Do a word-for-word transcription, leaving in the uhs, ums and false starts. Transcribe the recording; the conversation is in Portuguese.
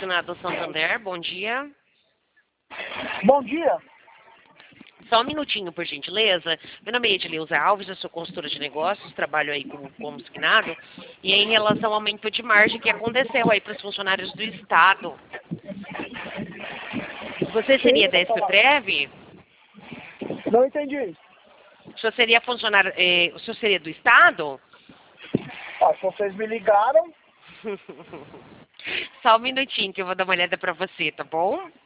Patrocinado Santander, bom dia. Bom dia. Só um minutinho, por gentileza. Meu nome é Edileuza Alves, eu sou consultora de negócios, trabalho aí como, como signado. E em relação ao aumento de margem que aconteceu aí para os funcionários do Estado. Você seria da Expetrev? Não entendi. O senhor seria funcionário, eh, o senhor seria do Estado? Ah, se vocês me ligaram... Só um minutinho que eu vou dar uma olhada para você, tá bom?